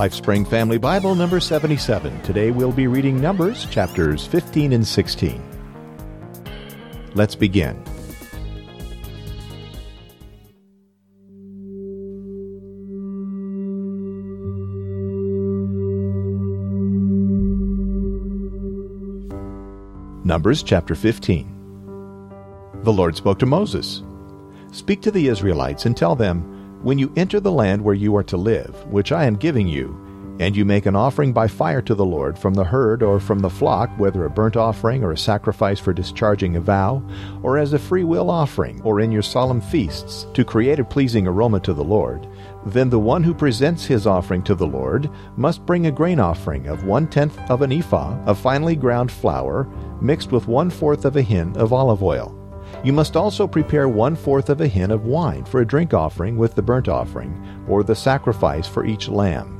LifeSpring Family Bible number 77. Today we'll be reading Numbers chapters 15 and 16. Let's begin. Numbers chapter 15. The Lord spoke to Moses. Speak to the Israelites and tell them, when you enter the land where you are to live, which I am giving you, and you make an offering by fire to the Lord from the herd or from the flock, whether a burnt offering or a sacrifice for discharging a vow, or as a free will offering, or in your solemn feasts, to create a pleasing aroma to the Lord, then the one who presents his offering to the Lord must bring a grain offering of 1/10 of an ephah of finely ground flour, mixed with 1/4 of a hin of olive oil. You must also prepare 1/4 of a hin of wine for a drink offering with the burnt offering, or the sacrifice for each lamb.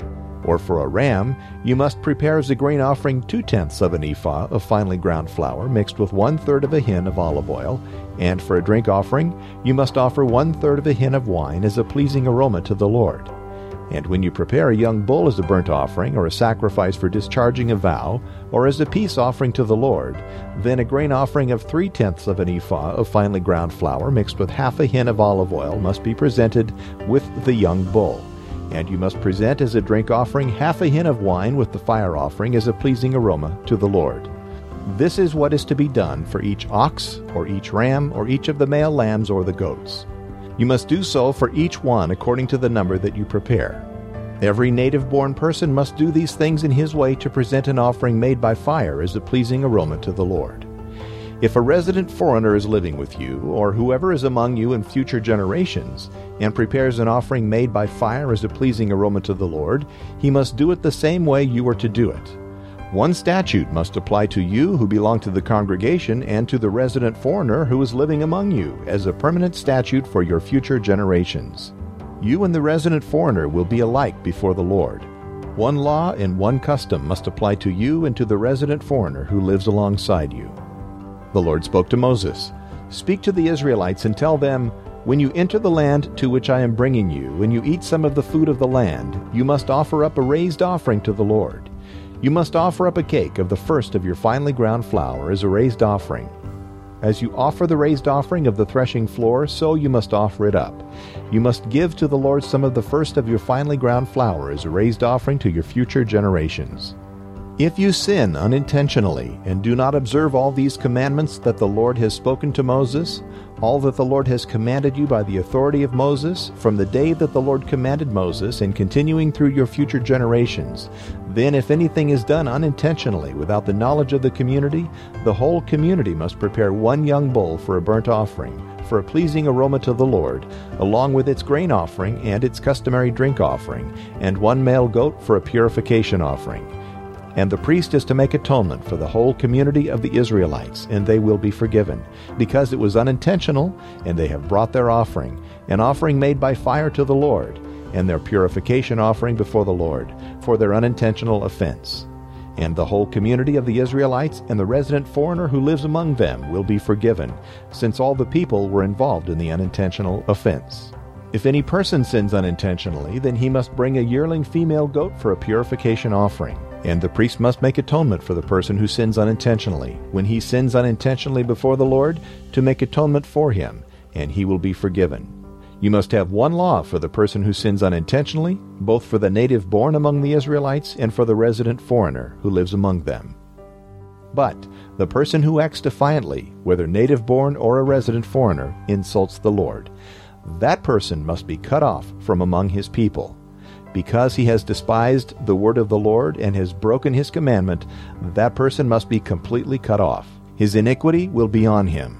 Or for a ram, you must prepare as a grain offering 2/10 of an ephah of finely ground flour mixed with 1/3 of a hin of olive oil, and for a drink offering, you must offer 1/3 of a hin of wine as a pleasing aroma to the Lord. And when you prepare a young bull as a burnt offering, or a sacrifice for discharging a vow, or as a peace offering to the Lord, then a grain offering of 3/10 of an ephah of finely ground flour mixed with half a hin of olive oil must be presented with the young bull. And you must present as a drink offering half a hin of wine with the fire offering as a pleasing aroma to the Lord. This is what is to be done for each ox, or each ram, or each of the male lambs or the goats. You must do so for each one according to the number that you prepare. Every native-born person must do these things in his way to present an offering made by fire as a pleasing aroma to the Lord. If a resident foreigner is living with you, or whoever is among you in future generations, and prepares an offering made by fire as a pleasing aroma to the Lord, he must do it the same way you are to do it. One statute must apply to you who belong to the congregation and to the resident foreigner who is living among you as a permanent statute for your future generations. You and the resident foreigner will be alike before the Lord. One law and one custom must apply to you and to the resident foreigner who lives alongside you. The Lord spoke to Moses. Speak to the Israelites and tell them, when you enter the land to which I am bringing you, and you eat some of the food of the land, you must offer up a raised offering to the Lord. You must offer up a cake of the first of your finely ground flour as a raised offering. As you offer the raised offering of the threshing floor, so you must offer it up. You must give to the Lord some of the first of your finely ground flour as a raised offering to your future generations. If you sin unintentionally and do not observe all these commandments that the Lord has spoken to Moses, all that the Lord has commanded you by the authority of Moses, from the day that the Lord commanded Moses and continuing through your future generations, then if anything is done unintentionally without the knowledge of the community, the whole community must prepare one young bull for a burnt offering, for a pleasing aroma to the Lord, along with its grain offering and its customary drink offering, and one male goat for a purification offering. And the priest is to make atonement for the whole community of the Israelites, and they will be forgiven, because it was unintentional, and they have brought their offering, an offering made by fire to the Lord, and their purification offering before the Lord, for their unintentional offense. And the whole community of the Israelites and the resident foreigner who lives among them will be forgiven, since all the people were involved in the unintentional offense. If any person sins unintentionally, then he must bring a yearling female goat for a purification offering. And the priest must make atonement for the person who sins unintentionally, when he sins unintentionally before the Lord, to make atonement for him, and he will be forgiven. You must have one law for the person who sins unintentionally, both for the native born among the Israelites and for the resident foreigner who lives among them. But the person who acts defiantly, whether native born or a resident foreigner, insults the Lord. That person must be cut off from among his people. Because he has despised the word of the Lord and has broken his commandment, that person must be completely cut off. His iniquity will be on him.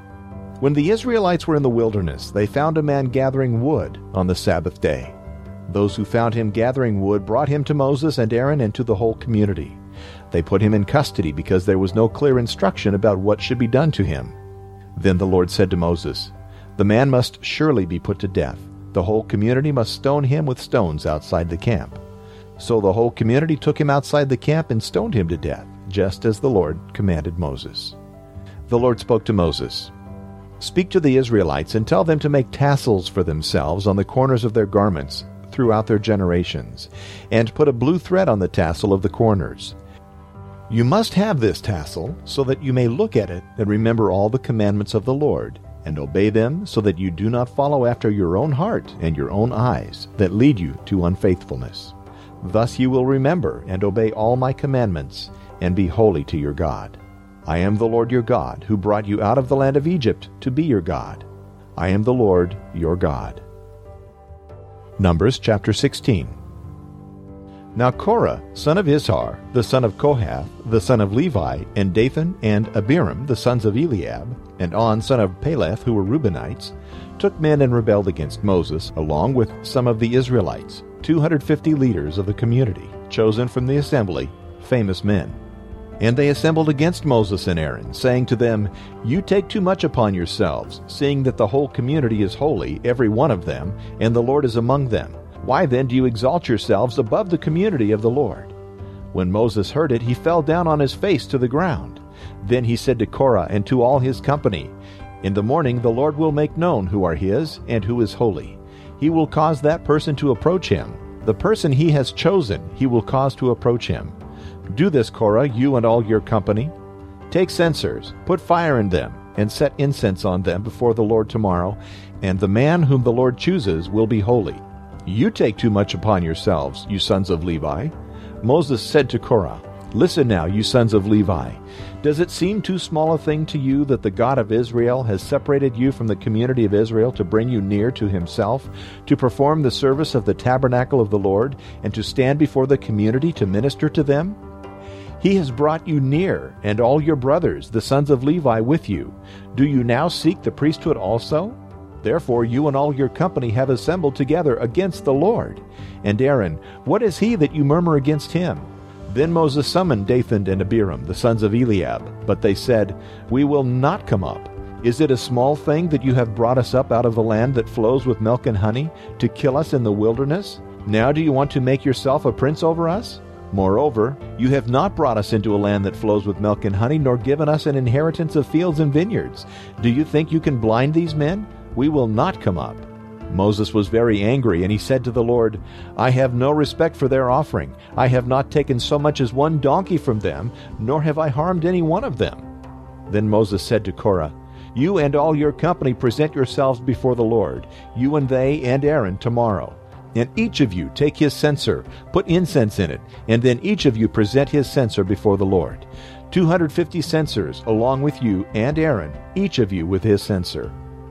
When the Israelites were in the wilderness, they found a man gathering wood on the Sabbath day. Those who found him gathering wood brought him to Moses and Aaron and to the whole community. They put him in custody because there was no clear instruction about what should be done to him. Then the Lord said to Moses, "The man must surely be put to death. The whole community must stone him with stones outside the camp." So the whole community took him outside the camp and stoned him to death, just as the Lord commanded Moses. The Lord spoke to Moses. Speak to the Israelites and tell them to make tassels for themselves on the corners of their garments, throughout their generations, and put a blue thread on the tassel of the corners. You must have this tassel so that you may look at it and remember all the commandments of the Lord, and obey them, so that you do not follow after your own heart and your own eyes that lead you to unfaithfulness. Thus you will remember and obey all my commandments, and be holy to your God. I am the Lord your God, who brought you out of the land of Egypt to be your God. I am the Lord your God. Numbers chapter 16. Now Korah, son of Izhar, the son of Kohath, the son of Levi, and Dathan and Abiram, the sons of Eliab, and On, son of Peleth, who were Reubenites, took men and rebelled against Moses, along with some of the Israelites, 250 leaders of the community, chosen from the assembly, famous men. And they assembled against Moses and Aaron, saying to them, You take too much upon yourselves, seeing that the whole community is holy, every one of them, and the Lord is among them. Why then do you exalt yourselves above the community of the Lord? When Moses heard it, he fell down on his face to the ground. Then he said to Korah and to all his company, In the morning the Lord will make known who are his and who is holy. He will cause that person to approach him. The person he has chosen he will cause to approach him. Do this, Korah, you and all your company. Take censers, put fire in them, and set incense on them before the Lord tomorrow, and the man whom the Lord chooses will be holy. You take too much upon yourselves, you sons of Levi. Moses said to Korah, Listen now, you sons of Levi. Does it seem too small a thing to you that the God of Israel has separated you from the community of Israel to bring you near to himself, to perform the service of the tabernacle of the Lord, and to stand before the community to minister to them? He has brought you near, and all your brothers, the sons of Levi, with you. Do you now seek the priesthood also? Therefore you and all your company have assembled together against the Lord. And Aaron, what is he that you murmur against him? Then Moses summoned Dathan and Abiram, the sons of Eliab. But they said, We will not come up. Is it a small thing that you have brought us up out of the land that flows with milk and honey, to kill us in the wilderness? Now do you want to make yourself a prince over us? Moreover, you have not brought us into a land that flows with milk and honey, nor given us an inheritance of fields and vineyards. Do you think you can blind these men? We will not come up. Moses was very angry, and he said to the Lord, I have no respect for their offering. I have not taken so much as one donkey from them, nor have I harmed any one of them. Then Moses said to Korah, You and all your company present yourselves before the Lord, you and they and Aaron tomorrow. And each of you take his censer, put incense in it, and then each of you present his censer before the Lord. 250 censers along with you and Aaron, each of you with his censer.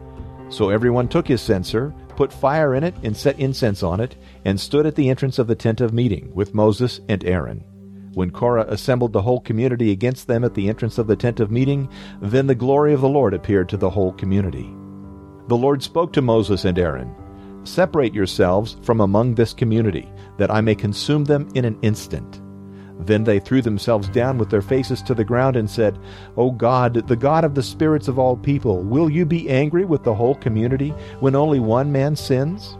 So everyone took his censer, put fire in it, and set incense on it, and stood at the entrance of the tent of meeting with Moses and Aaron. When Korah assembled the whole community against them at the entrance of the tent of meeting, then the glory of the Lord appeared to the whole community. The Lord spoke to Moses and Aaron, Separate yourselves from among this community, that I may consume them in an instant. Then they threw themselves down with their faces to the ground and said, O God, the God of the spirits of all people, will you be angry with the whole community when only one man sins?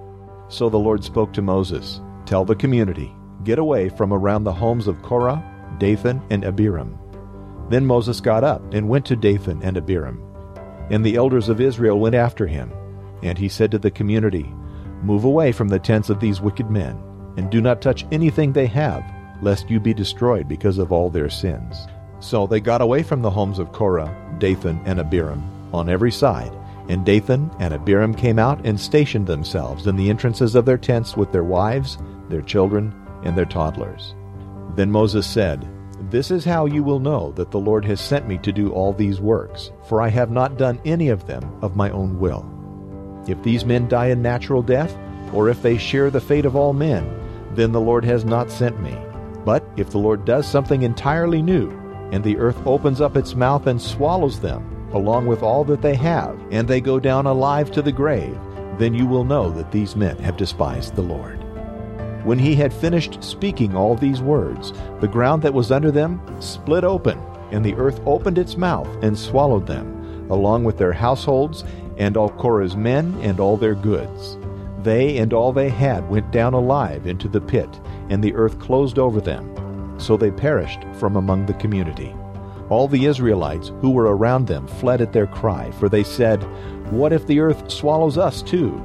So the Lord spoke to Moses, Tell the community, Get away from around the homes of Korah, Dathan, and Abiram. Then Moses got up and went to Dathan and Abiram. And the elders of Israel went after him. And he said to the community, Move away from the tents of these wicked men, and do not touch anything they have, lest you be destroyed because of all their sins. So they got away from the homes of Korah, Dathan, and Abiram on every side, and Dathan and Abiram came out and stationed themselves in the entrances of their tents with their wives, their children, and their toddlers. Then Moses said, This is how you will know that the Lord has sent me to do all these works, for I have not done any of them of my own will. If these men die a natural death, or if they share the fate of all men, then the Lord has not sent me. But if the Lord does something entirely new, and the earth opens up its mouth and swallows them, along with all that they have, and they go down alive to the grave, then you will know that these men have despised the Lord. When he had finished speaking all these words, the ground that was under them split open, and the earth opened its mouth and swallowed them, along with their households, and all Korah's men and all their goods. They and all they had went down alive into the pit, and the earth closed over them. So they perished from among the community. All the Israelites who were around them fled at their cry, for they said, What if the earth swallows us too?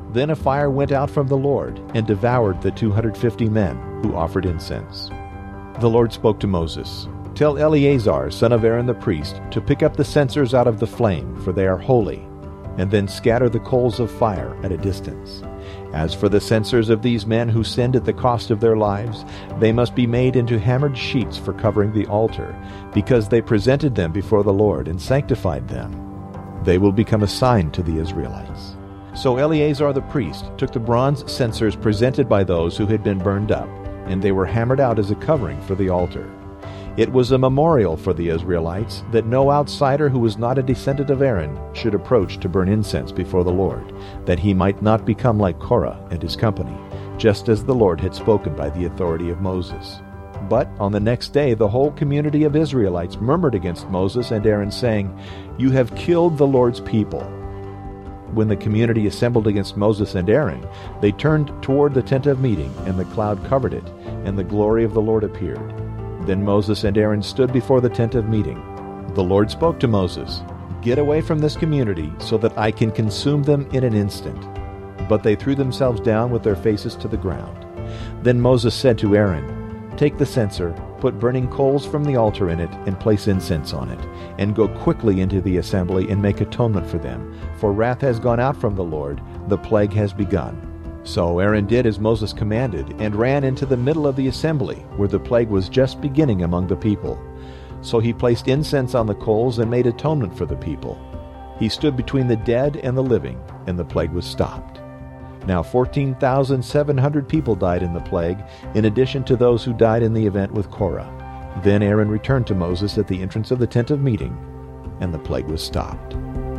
Then a fire went out from the Lord and devoured the 250 men who offered incense. The Lord spoke to Moses, "Tell Eleazar, son of Aaron the priest, to pick up the censers out of the flame, for they are holy, and then scatter the coals of fire at a distance. As for the censers of these men who sinned at the cost of their lives, they must be made into hammered sheets for covering the altar, because they presented them before the Lord and sanctified them. They will become a sign to the Israelites." So Eleazar the priest took the bronze censers presented by those who had been burned up, and they were hammered out as a covering for the altar. It was a memorial for the Israelites that no outsider who was not a descendant of Aaron should approach to burn incense before the Lord, that he might not become like Korah and his company, just as the Lord had spoken by the authority of Moses. But on the next day the whole community of Israelites murmured against Moses and Aaron, saying, "You have killed the Lord's people." When the community assembled against Moses and Aaron, they turned toward the tent of meeting, and the cloud covered it, and the glory of the Lord appeared. Then Moses and Aaron stood before the tent of meeting. The Lord spoke to Moses, "Get away from this community, so that I can consume them in an instant." But they threw themselves down with their faces to the ground. Then Moses said to Aaron, "Take the censer, put burning coals from the altar in it, and place incense on it, and go quickly into the assembly and make atonement for them, for wrath has gone out from the Lord, the plague has begun." So Aaron did as Moses commanded, and ran into the middle of the assembly, where the plague was just beginning among the people. So he placed incense on the coals and made atonement for the people. He stood between the dead and the living, and the plague was stopped. Now 14,700 people died in the plague, in addition to those who died in the event with Korah. Then Aaron returned to Moses at the entrance of the tent of meeting, and the plague was stopped.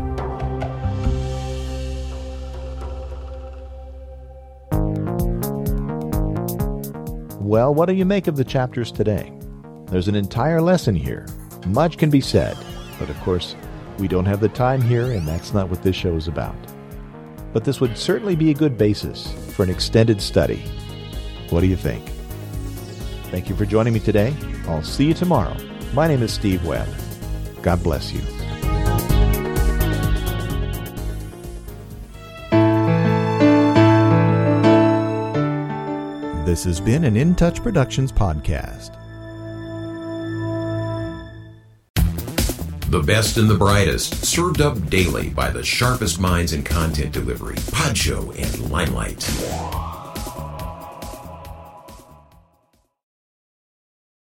Well, what do you make of the chapters today? There's an entire lesson here. Much can be said, but of course, we don't have the time here, and that's not what this show is about. But this would certainly be a good basis for an extended study. What do you think? Thank you for joining me today. I'll see you tomorrow. My name is Steve Webb. God bless you. This has been an In Touch Productions podcast. The best and the brightest, served up daily by the sharpest minds in content delivery, Podshow and Limelight.